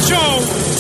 Show.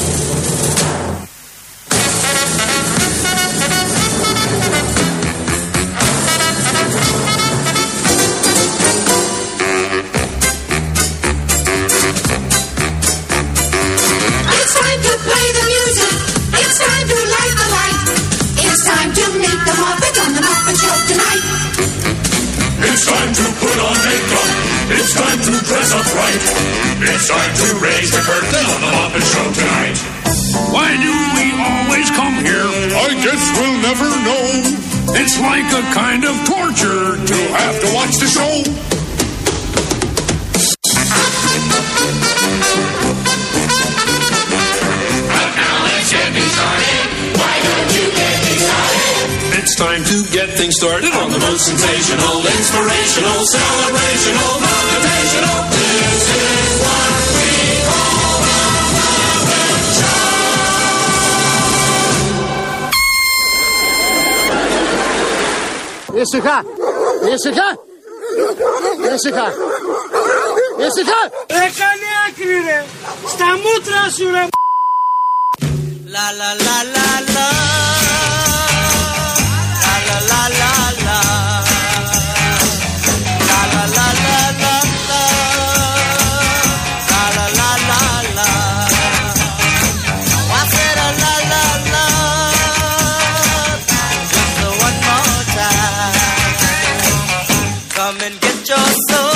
It's time to put on makeup. It's time to dress up right. It's time to raise the curtain on the Muppet Show tonight. Why do we always come here? I guess we'll never know. It's like a kind of torture To have to watch the show. But now let's get me started. Why don't you get me started? It's time to get things started on the most Sensational, inspirational, celebrational, motivational. This is what we call the Muppet Show. Ήσυχα! Ήσυχα! Ήσυχα! Ήσυχα! Έκανε άκρη ρε! Στα μούτρα σου ρε! Λα λα λα λα λα. Λα λα λα λα λα. Λα λα λα λα λα. Λα λα λα λα λα. I said a la la la. Just one more time. Come and get your soul.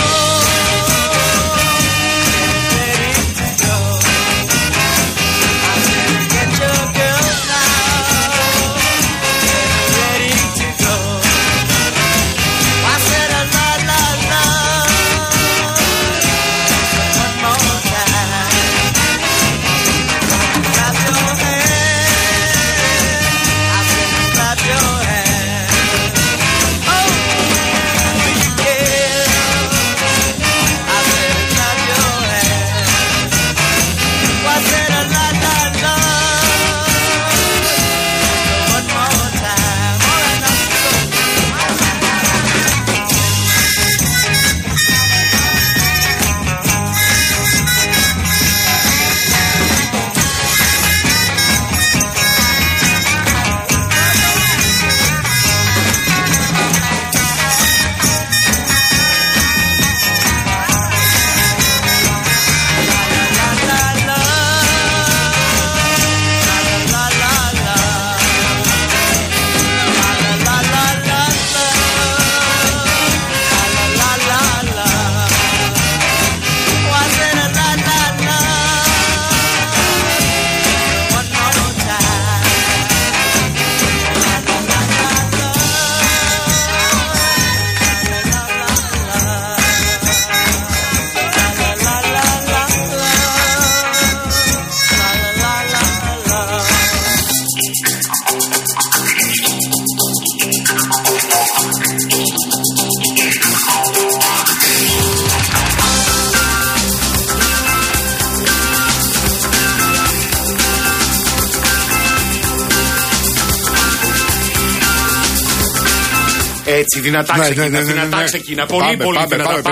Έτσι, δυνατά ξεκινά, δυνατά ξεκινά. Πολύ, πολύ δυνατά.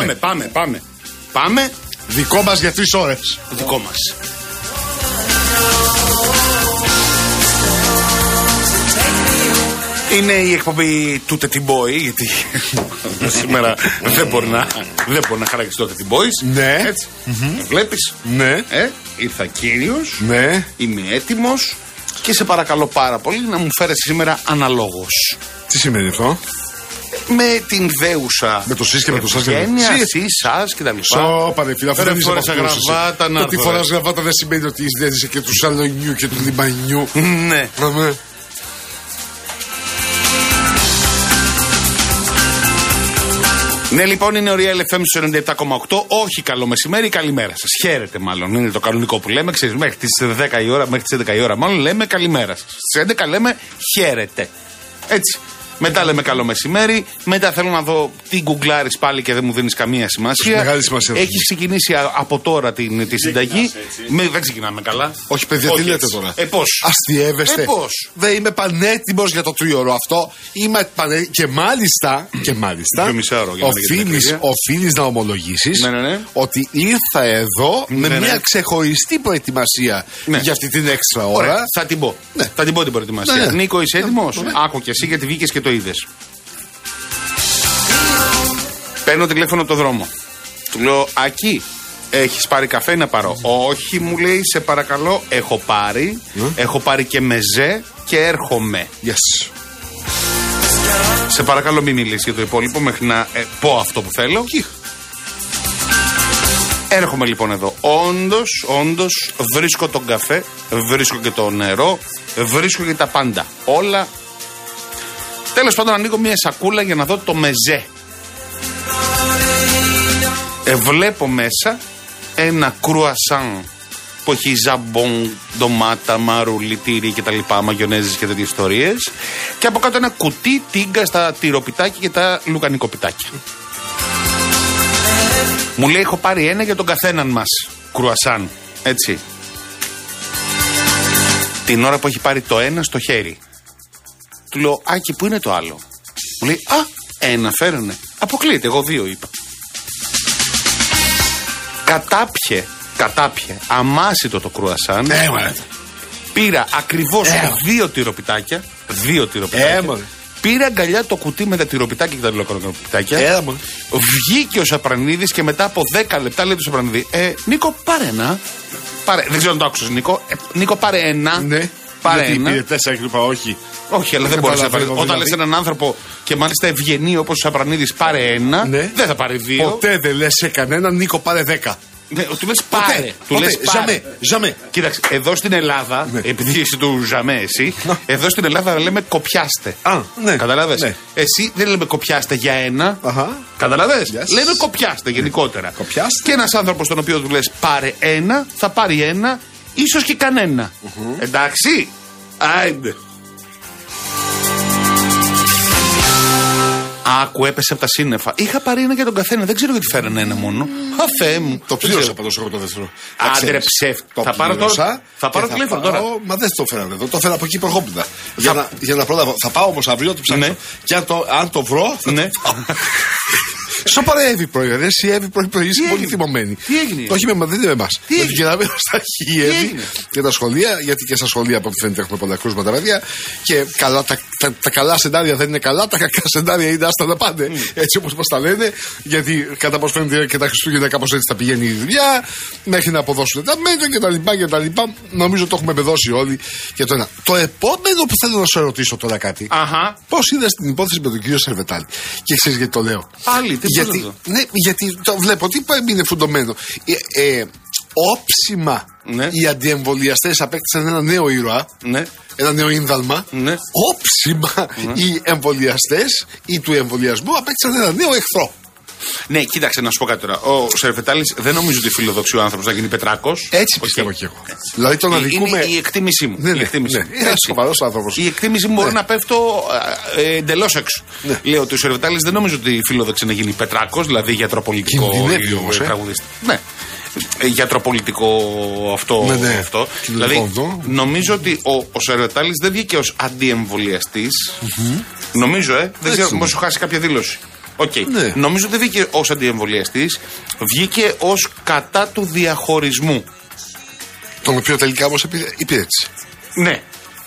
Πάμε. Δικό μας για 3 ώρες. Δικό μας. Είναι η εκπομπή του Teddy Boy, γιατί σήμερα δεν μπορεί να χαρακτηριστεί το Teddy Boys. Ναι. Έτσι. Βλέπεις. Ναι. Ήρθα κύριος. Ναι. Είμαι έτοιμος και σε παρακαλώ πάρα πολύ να μου φέρεις σήμερα αναλόγως. Τι σημαίνει αυτό? Με την δέουσα. Με το σεις και με το σας και με το σας και τα λοιπά. Σώπα ρε φίλε, αυτό δεν είσαι από αυτούς. Το ότι φοράς γραβάτα δεν σημαίνει ότι είσαι και του Σαλονιού και του Λιμπανιού. Ναι. Ναι, λοιπόν, είναι ο Real FM στο 97,8. Όχι καλό μεσημέρι, καλημέρα σας. Χαίρετε, μάλλον. Είναι το κανονικό που λέμε. Ξέρεις, μέχρι τις 10 η ώρα, μέχρι τις 11 η ώρα, μάλλον λέμε καλημέρα σας. Στις 11 λέμε χαίρετε. Έτσι. Μετά λέμε καλό μεσημέρι. Μετά θέλω να δω τι γκουγκλάρεις πάλι και δεν μου δίνεις καμία σημασία. Μεγάλη σημασία. Έχεις ξεκινήσει από τώρα τη συνταγή. Δεν ξεκινάμε καλά. Όχι, παιδιά, τι λέτε τώρα. Πώς. Αστιεύεστε. Πώς. Δεν είμαι πανέτοιμος για το τρίωρο αυτό. Είμαι και μάλιστα. Οφείλεις να ομολογήσεις ότι ήρθα εδώ με μια ξεχωριστή προετοιμασία για αυτή την έξτρα ώρα. Ωραία, θα την πω. Θα την πω την προετοιμασία. Νίκο, είσαι έτοιμος? Άκου κι εσύ γιατί βγήκες και το είδες. Παίρνω τηλέφωνο από το δρόμο. Του λέω, Άκη, έχεις πάρει καφέ να πάρω? Όχι, μου λέει, σε παρακαλώ, έχω πάρει. Έχω πάρει και μεζέ και έρχομαι. Yes. Σε παρακαλώ μην μιλήσεις για το υπόλοιπο μέχρι να πω αυτό που θέλω. Έρχομαι λοιπόν εδώ. Όντως βρίσκω τον καφέ, βρίσκω και το νερό, βρίσκω και τα πάντα. Όλα. Τέλος πάντων ανοίγω μια σακούλα για να δω το μεζέ. Βλέπω μέσα ένα κρουασάν που έχει ζαμπόν, ντομάτα, μαρούλι, τύρι και τα λοιπά, μαγιονέζες και τέτοιες ιστορίες. Και από κάτω ένα κουτί τίγκα στα τυροπιτάκια και τα λουκανικοπιτάκια. Μου λέει, έχω πάρει ένα για τον καθέναν μας κρουασάν. Έτσι. Την ώρα που έχει πάρει το ένα στο χέρι, του λέω, Άκη, πού είναι το άλλο? Μου λέει, ένα φέρνε. Αποκλείεται, εγώ 2 είπα. Κατάπιε αμάσιτο το κρουασάν. Πήρα ακριβώς 2 τυροπιτάκια. 2 τυροπιτάκια. Πήρα αγκαλιά το κουτί με τα τυροπιτάκια και τα λουκανικοπιτάκια. Βγήκε ο Σαπρανίδης και μετά από 10 λεπτά λέει του Σαπρανίδη, Νίκο, πάρε ένα. Δεν ξέρω αν το άκουσες, Νίκο. Νίκο, πάρε ένα. Ναι. Πάρε γιατί ένα. Πήρε 4 και είπα όχι. Όχι, αλλά δεν μπορείς να πάρει. Όταν λες έναν άνθρωπο και μάλιστα ευγενή όπως ο Σαπρανίδης, πάρε ένα, δεν θα πάρει 2. Ποτέ δεν λες σε κανέναν, Νίκο, πάρε 10. Ναι, του λες πάρε. Ζαμέ. Κοίταξε, εδώ στην Ελλάδα, επειδή είσαι του ζαμέ εσύ, εδώ στην Ελλάδα λέμε κοπιάστε. Καταλάβες. Εσύ δεν λέμε κοπιάστε για ένα. Καταλάβες. Λέμε κοπιάστε γενικότερα. Και ένας άνθρωπος τον οποίο του λες πάρε ένα, θα πάρει ένα, ίσως και κανένα. Εντάξει. Άιντε. Άκου, έπεσε από τα σύννεφα. Είχα πάρει ένα για τον καθένα. Δεν ξέρω γιατί φέρανε ένα μόνο. Θεέ μου. Το πλήρωσα πάντως εγώ το δεύτερο. Άντε ρε ψεύτη. Θα πάρω τώρα. Θα πάρω τηλέφωνο τώρα. Μα δεν το φέρανε εδώ. Το φέρα από εκεί προχόπιντα. Για να προλάβω. Θα πάω όμως αύριο, το ψάξω. Και αν το βρω. Στο παρέευει πρωί, ρε. Εσύ Εύη πρωί, είσαι πολύ θυμωμένη. Τι έγινε? Όχι, δεν είναι με εμάς. Με την κυρία στα αρχή και τα σχολεία, γιατί και στα σχολεία από ό,τι φαίνεται έχουμε πολλά κρούσματα, παιδιά. Και καλά, τα καλά σενάρια δεν είναι καλά, τα κακά σενάρια είναι άστα να πάνε. Έτσι όπως μας τα λένε, γιατί κατά πώς φαίνεται και τα Χριστούγεννα κάπως έτσι θα πηγαίνει η δουλειά, μέχρι να αποδώσουν τα μέτρα κτλ. Νομίζω το έχουμε bedώσει όλοι και το ένα. Το επόμενο που θέλω να σου ερωτήσω τώρα κάτι. Πώς είδες την υπόθεση με τον κύριο Σερβετάλη? Και ξέρεις γιατί το λέω? Γιατί το βλέπω ότι είναι φουντωμένο. Όψιμα οι αντιεμβολιαστές απέκτησαν ένα νέο ήρωα. Ένα νέο ίνδαλμα. Όψιμα οι εμβολιαστές ή του εμβολιασμού απέκτησαν ένα νέο εχθρό. Ναι, κοίταξε να σου πω κάτι τώρα. Ο Σερβετάλης δεν νομίζω ότι φιλοδοξεί ο άνθρωπος να γίνει Πετράκος. Έτσι πιστεύω και εγώ. Δηλαδή τον αδικούμε. Είναι η εκτίμησή μου. Είναι σοβαρός άνθρωπος. Η εκτίμηση μου μπορεί να πέφτω εντελώς έξω. Λέω ότι ο Σερβετάλης δεν νομίζω ότι φιλοδοξεί να γίνει Πετράκος, δηλαδή γιατροπολιτικό τραγουδιστή. Ναι. Γιατροπολιτικό αυτό. Δηλαδή νομίζω ότι ο Σερβετάλης δεν βγήκε ως αντιεμβολιαστής. Νομίζω, δεν ξέρω, μήπως σου χάσει κάποια δήλωση. Νομίζω ότι δεν βγήκε ως αντιεμβολιαστής, βγήκε ως κατά του διαχωρισμού. Τον οποίο τελικά όμως υπήρεξε. Ναι.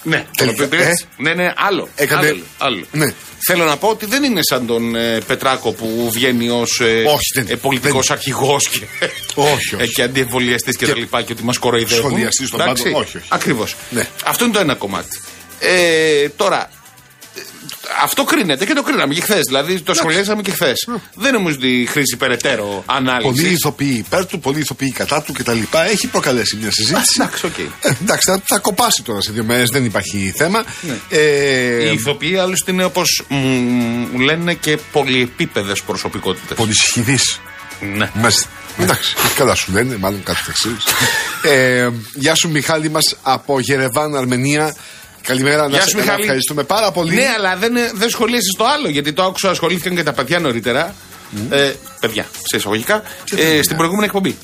Άλλο. Άλλο. Θέλω να πω ότι δεν είναι σαν τον Πετράκο που βγαίνει ως πολιτικός αρχηγός και αντιεμβολιαστής και τα λοιπά και ότι μας κοροϊδεύουν. Σχολιαστής των πάντων. Όχι. Ακριβώς. Αυτό είναι το ένα κομμάτι. Τώρα, αυτό κρίνεται και το κρίναμε και χθες. Δηλαδή το σχολιάσαμε και χθες. Δεν νομίζω ότι χρήζει περαιτέρω ανάλυση. Πολλοί ηθοποιοί υπέρ του, πολλοί ηθοποιοί κατά του κτλ. Έχει προκαλέσει μια συζήτηση. Εντάξει, θα κοπάσει τώρα σε 2 μέρες, δεν υπάρχει θέμα. Οι ηθοποιοί άλλωστε είναι όπως μου λένε και πολυεπίπεδες προσωπικότητες. Πολυσχηδείς. Ναι. Εντάξει, καλά σου λένε, μάλλον κάτι εξής. Γεια σου Μιχάλη μας από Γερεβάν, Αρμενία. Καλημέρα, να σε καλά. Ευχαριστούμε πάρα πολύ. Ναι, αλλά δεν σχολίασε το άλλο, γιατί το άκουσα, ασχολήθηκαν και τα παιδιά νωρίτερα. Παιδιά, σε εισαγωγικά, στην προηγούμενη εκπομπή.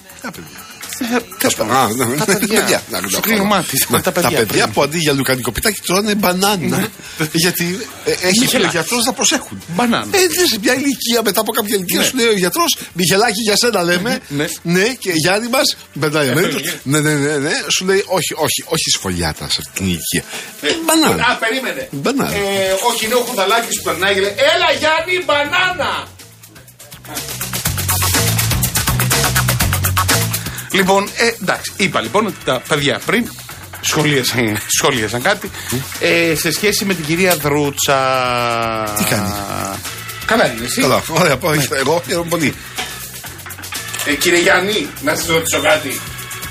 Τα παιδιά που αντί για λουκανικό πιτάκι τρώνε μπανάνα. Γιατί έχει πει ο γιατρός να προσέχουν. Μπανάνα. Σε μια ηλικία, μετά από κάποια ηλικία, σου λέει ο γιατρός, Μιχελάκη, για σένα λέμε. Ναι, και Γιάννη μας, ναι, σου λέει όχι σφολιάτα σε αυτήν την ηλικία. Μπανάνα. Α, περίμενε. Όχι, είναι ο Χουδαλάκης που περνάει και λέει έλα Γιάννη, μπανάνα. Λοιπόν, εντάξει, είπα λοιπόν ότι τα παιδιά πριν σχολίασαν κάτι σε σχέση με την κυρία Δρούτσα. Τι κάνει? Καλά είναι εσύ? Καλά, ωραία, εγώ χαίρομαι πολύ. Κύριε Γιάννη, να σας ρωτήσω κάτι.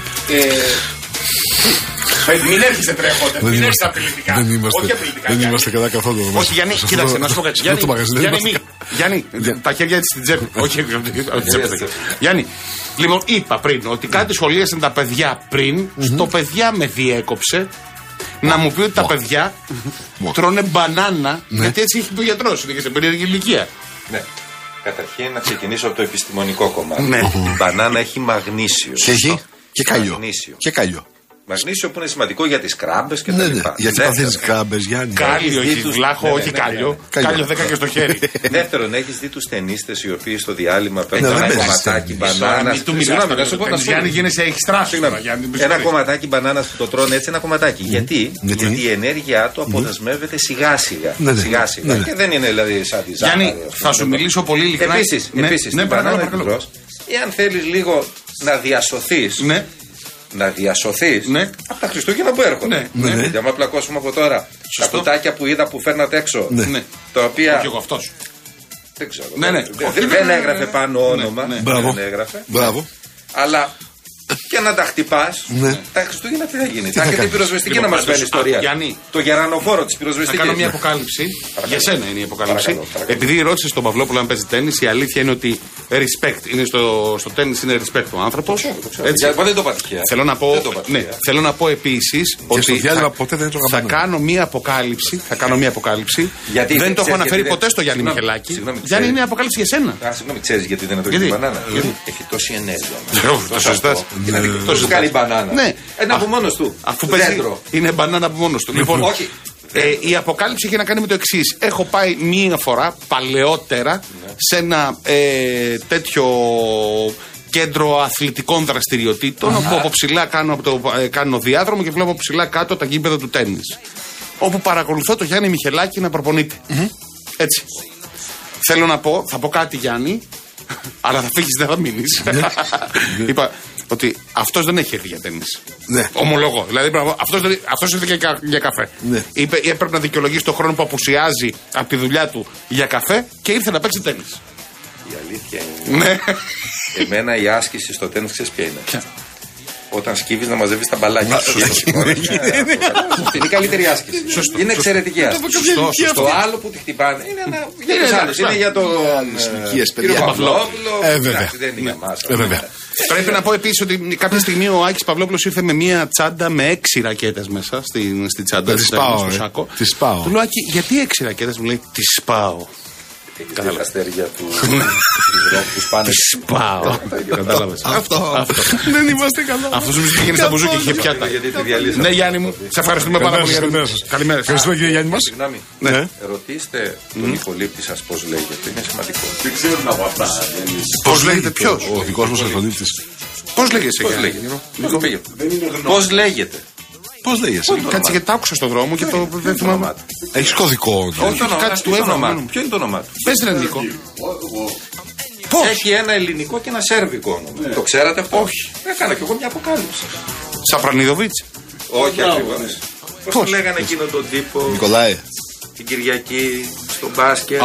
Μην έρχεσαι τρέχοντα, μην έρχεσαι απειλητικά. Δεν είμαστε καλά καθόλου. Όχι, Γιάννη, κοίταξε, να σου πω κάτι. Γιάννη, τα χέρια έτσι στην τσέπη. Όχι, Γιάννη, λοιπόν, είπα πριν ότι κάτι σχολίασαν τα παιδιά πριν. Στο παιδιά με διέκοψε να μου πει ότι τα παιδιά τρώνε μπανάνα. Γιατί έτσι έχει πει ο γιατρός, είναι και σε περίεργη ηλικία. Ναι. Καταρχήν να ξεκινήσω από το επιστημονικό κομμάτι. Η μπανάνα έχει μαγνήσιο. Έχει και κάλιο. Μαγνήσιο που είναι σημαντικό για τις κράμπες και τα λοιπά. Γιατί παθαίνεις κράμπες, Γιάννη. Κάλιο, έχει βλάχο, όχι κάλιο. Κάλιο 10 και στο χέρι. Δεύτερον, έχεις δει τους ταινίστες οι οποίοι στο διάλειμμα παίρνουν ένα κομματάκι μπανάνα. Γιάννη, γίνεσαι, έχει στράσει. Ένα κομματάκι μπανάνα που το τρώνε έτσι, ένα κομματάκι. Γιατί η ενέργειά του αποδεσμεύεται σιγά σιγά. Και δεν είναι δηλαδή σαν τη ζάχαρη. Γιάννη, θα σου μιλήσω πολύ ειλικρινά. Επίσης, την μπανάνα εμπρός, εάν θέλεις λίγο να διασωθείς. Να διασωθείς από τα Χριστούγεννα που έρχονται. Γιατί άμα πλακώσουμε από τώρα τα κουτάκια που είδα που φέρνατε έξω, τα οποία. Όχι εγώ αυτός. Δεν ξέρω. Δεν έγραφε πάνω όνομα. Δεν έγραφε. Μπράβο. Αλλά και να τα χτυπάς, τα Χριστούγεννα τι θα γίνει? Θα έχετε πυροσβεστική να μας φέρει ιστορία. Το γερανοφόρο της πυροσβεστικής. Θα κάνω μια αποκάλυψη. Για σένα είναι η αποκάλυψη. Επειδή ρώτησε τον Παυλόπουλο αν παίζει τέννις, η αλήθεια είναι ότι respect. Είναι στο τέννις είναι respect ο άνθρωπος. Δεν το πατυχαία. Θέλω να πω επίσης ότι θα κάνω μια αποκάλυψη. Δεν το έχω αναφέρει ποτέ στο Γιάννη Μιχελάκη. Γιάννη, είναι αποκάλυψη για σένα. Συγγνώμη, ξέρεις γιατί δεν είναι το ίδιο μπανάνα? Έχει τόση ενέργεια. Το σωστά. Τόσο κάνει μπανάνα. Ναι. Ένα από μόνος του. Αφού παίζει. Είναι μπανάνα από μόνος του. Λοιπόν, η αποκάλυψη έχει να κάνει με το εξής. Έχω πάει μία φορά παλαιότερα σε ένα τέτοιο κέντρο αθλητικών δραστηριοτήτων, όπου από ψηλά κάνω διάδρομο και βλέπω από ψηλά κάτω τα γήπεδα του τέννις. Όπου παρακολουθώ το Γιάννη Μιχελάκη να προπονείται. Έτσι. Θέλω να πω, θα πω κάτι Γιάννη, αλλά θα φύγεις, δεν θα μείνεις. Είπα ότι αυτός δεν έχει έρθει για τέννις. Ομολογώ. Δηλαδή αυτός ήρθε για καφέ. Έπρεπε να δικαιολογήσει τον χρόνο που απουσιάζει από τη δουλειά του για καφέ και ήρθε να παίξει τέννις. Η αλήθεια είναι. Εμένα η άσκηση στο τέννις ξέρεις ποια είναι? Όταν σκύβεις να μαζεύεις τα μπαλάκια. Είναι η καλύτερη άσκηση. Είναι εξαιρετική άσκηση. Το άλλο που τη χτυπάνε είναι για τους άλλους. Είναι για τον κύριο Παυλόπουλο. Δεν είναι για μας. Πρέπει να πω επίσης ότι κάποια στιγμή ο Άκης Παυλόπουλος ήρθε με μια τσάντα με 6 ρακέτες μέσα στην τσάντα. Τη σπάω. Του λέω Άκη, γιατί 6 ρακέτες? Μου λέει, τη σπάω. Τα αστέρια του ροκ που σπάνε. Σπάω. Κατάλαβες. Αυτό. Δεν είμαστε καλά. Αυτός μου πήγαινε στα μπουζούκια και είχε πιάτα. Ναι, Γιάννη μου, σε ευχαριστούμε πάρα πολύ. Καλημέρα. Ευχαριστούμε κύριε Γιάννη μας. Συγγνώμη. Ρωτήστε τον υπολείπτη σας πώς λέγεται. Είναι σημαντικό. Δεν ξέρουν από αυτά. Πώς λέγεται ποιος? Ο δικός μας υπολείπτης. Πώς λέγεσαι? Πώς λέγεται? Πώς λέγεσαι? Κάτσε γιατί τα άκουσα στον δρόμο και το δεν θυμάμαι. Έχεις κωδικό? Όχι, κάτι του όνομα. Ποιο είναι το όνομά του? Πες ελληνικό. Πώς? Έχει ένα ελληνικό και ένα σέρβικο όνομα. Το ξέρατε αυτό? Όχι. Έκανα κι εγώ μια αποκάλυψη. Σαφρανίδοβιτς. Όχι ακριβώς. Πώς το λέγανε εκείνο τον τύπο? Νικολάη. Την Κυριακή στο μπάσκετ.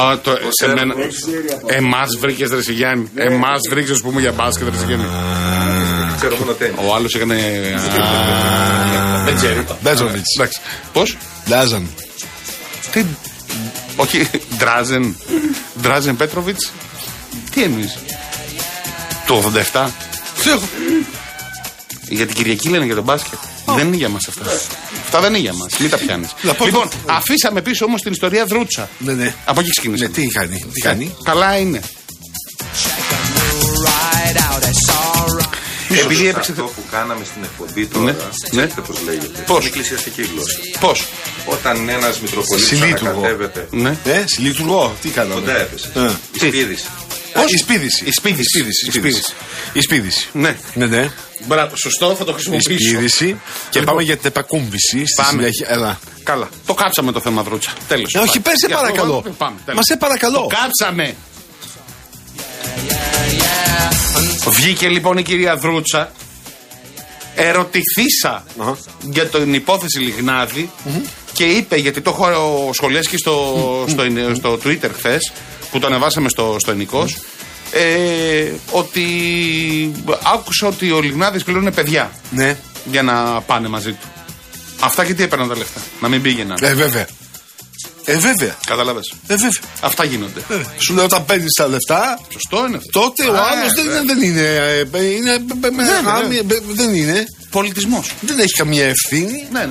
Εμάς βρήκες ρε Γιάννη. Εμάς βρήκες ας πούμε για μπάσκετ ρε Γιάννη. Ξέρω μόνο τέννις. Ο άλλος έκανε. Δεν ξέρει. Μπέτζοβιτς. Πώς? Ντάζαν. Τι. Όχι. Ντράζεν Πέτροβιτς. Τι εννοείς? Το 87. Για την Κυριακή λένε για τον μπάσκετ. Δεν είναι για μας αυτά. Αυτά δεν είναι για μας. Μην τα πιάνεις. Λοιπόν, αφήσαμε πίσω όμως την ιστορία Δρούτσα. Ναι. Από εκεί ξεκίνησε. Τι κάνει. Καλά είναι. Επειδή έπαιξε αυτό που κάναμε στην εκπομπή τώρα, ξέρετε πώς λέγεται. Πώς? Είναι εκκλησιαστική γλώσσα. Πώς? Όταν ένας Μητροπολίτης ανακατεύεται. Ναι. Συλλήτουργο. Τι κάναμε. Κοντά έπεσε. Η σπίδηση. Ναι. Ναι. Μπράβο, σωστό, θα το χρησιμοποιήσω. Η σπίδηση. Και πάμε για την επακούμβηση. Πάμε. Έλα. Καλά. Το κάψαμε το θέμα Δρούτσα. Τέλος. Όχι, πες σε παρακαλώ. Μα σε παρακαλώ. Το κάψαμε. Βγήκε λοιπόν η κυρία Δρούτσα, ερωτηθήσα για την υπόθεση Λιγνάδη και είπε, γιατί το έχω σχολιάσει και στο Twitter χθες, που το ανεβάσαμε στο Ενικός, ότι άκουσα ότι ο Λιγνάδης πλήρωνε παιδιά για να πάνε μαζί του. Αυτά και τι έπαιρναν τα λεφτά, να μην πήγαιναν. Βέβαια. Βέβαια. Κατάλαβες. Βέβαια. Αυτά γίνονται. Σου λέω, όταν παίρνεις τα λεφτά, σωστό είναι. Τότε ο άλλος δεν είναι. Πολιτισμός. Δεν έχει καμία ευθύνη. Ναι.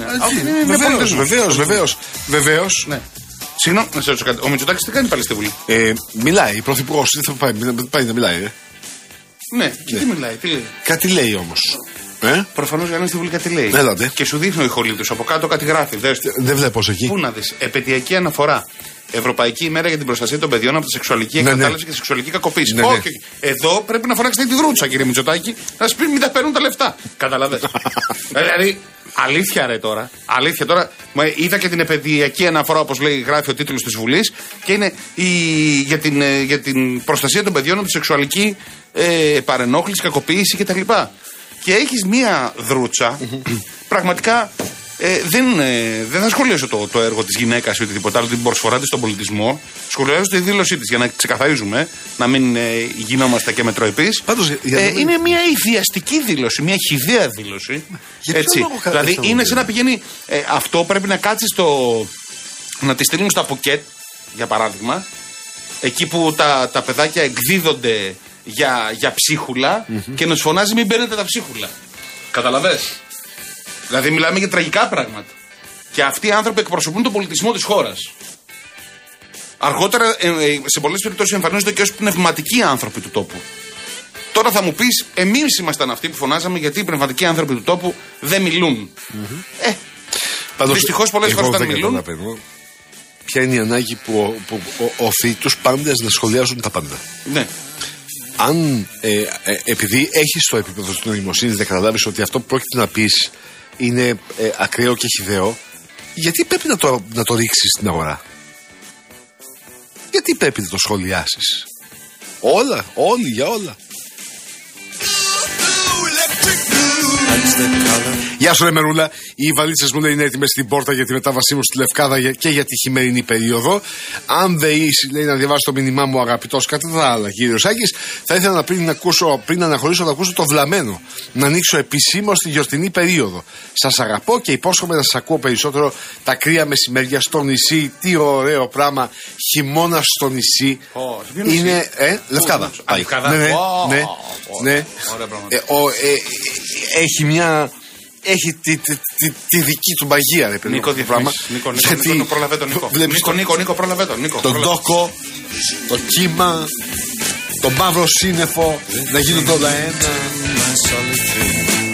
Βεβαίως. Ναι. Συγγνώμη, να σε ρωτήσω κάτι. Ο Μητσοτάκης τι κάνει πάλι στη Βουλή? Μιλάει. Η πρωθυπουργός δεν θα πάει να μιλάει. Ναι, και τι μιλάει, τι λέει? Κάτι λέει όμως. Προφανώς για να είναι στη Βουλή κάτι λέει. Έλατε. Και σου δείχνει ο ηχολήπτος από κάτω κάτι γράφει. Δεν βλέπω εκεί. Πού να δεις? Επαιτειακή αναφορά. Ευρωπαϊκή ημέρα για την προστασία των παιδιών από τη σεξουαλική εκμετάλλευση και τη σεξουαλική κακοποίηση. Όχι. Εδώ πρέπει να φωνάξετε τη Δρούτσα, κύριε Μητσοτάκη, να σου πει μην τα παίρνουν τα λεφτά. Καταλαβες. Δηλαδή, αλήθεια ρε τώρα. Αλήθεια τώρα. Είδα και την επαιτειακή αναφορά, όπως λέει, γράφει ο τίτλος της Βουλής, και είναι για την προστασία των παιδιών από τη σεξουαλική παρενόχληση, κακοποίηση κτλ. Και έχεις μία Δρούτσα, πραγματικά δεν θα σχολιάσω το έργο της γυναίκας ή οτιδήποτε άλλο, την προσφορά της στον πολιτισμό. Σχολιάζω τη δήλωσή της για να ξεκαθαρίζουμε, να μην γινόμαστε και μετροεπείς. Είναι μια ιδιαστική δήλωση, μια χυδαία δήλωση. Έτσι. Δηλαδή είναι σαν να πηγαίνει. Αυτό πρέπει να κάτσει να τη στείλουν στα πουκέτ, για παράδειγμα, εκεί που τα παιδάκια εκδίδονται για ψίχουλα και να σου φωνάζει μην παίρνετε τα ψίχουλα. Καταλαβες. Δηλαδή μιλάμε για τραγικά πράγματα. Και αυτοί οι άνθρωποι εκπροσωπούν τον πολιτισμό της χώρας. Αργότερα σε πολλές περιπτώσεις εμφανίζονται και ως πνευματικοί άνθρωποι του τόπου. Τώρα θα μου πεις, εμείς ήμασταν αυτοί που φωνάζαμε γιατί οι πνευματικοί άνθρωποι του τόπου δεν μιλούν. Δυστυχώς πολλές φορές δεν μιλούν. Ποια είναι η ανάγκη που οθεί τους πάντες να σχολιάζουν τα πάντα. Ναι. Αν επειδή έχεις το επίπεδο της νοημοσύνης να καταλάβεις ότι αυτό που πρόκειται να πεις είναι ακραίο και χυδαίο, γιατί πρέπει να το ρίξεις στην αγορά? Γιατί πρέπει να το σχολιάσεις? Όλοι για όλα. Γεια σου ρε Μερούλα, οι βαλίτσες μου λέει είναι έτοιμες στην πόρτα για τη μετάβασή μου στη Λευκάδα και για τη χειμερινή περίοδο. Αν δεν είσαι, λέει, να διαβάσει το μήνυμά μου αγαπητός, κατά τα άλλα κύριος Σάκης, θα ήθελα να πριν αναχωρήσω να ακούσω το Βλαμμένο, να ανοίξω επισήμως τη γιορτινή περίοδο. Σας αγαπώ και υπόσχομαι να σας ακούω περισσότερο τα κρύα μεσημέρια στο νησί. Τι ωραίο πράγμα, χειμώνα στο νησί. Είναι Λευκάδα. Ναι. Έχει μια... Έχει τη δική του μαγεία, ρε παιδί. Νίκο, Νίκο, προλαβέ τον Νίκο. Νίκο, προλαβέ τον Νίκο. Τον τόκο, το κύμα, το μαύρο σύννεφο, να γίνονται όλα ένα.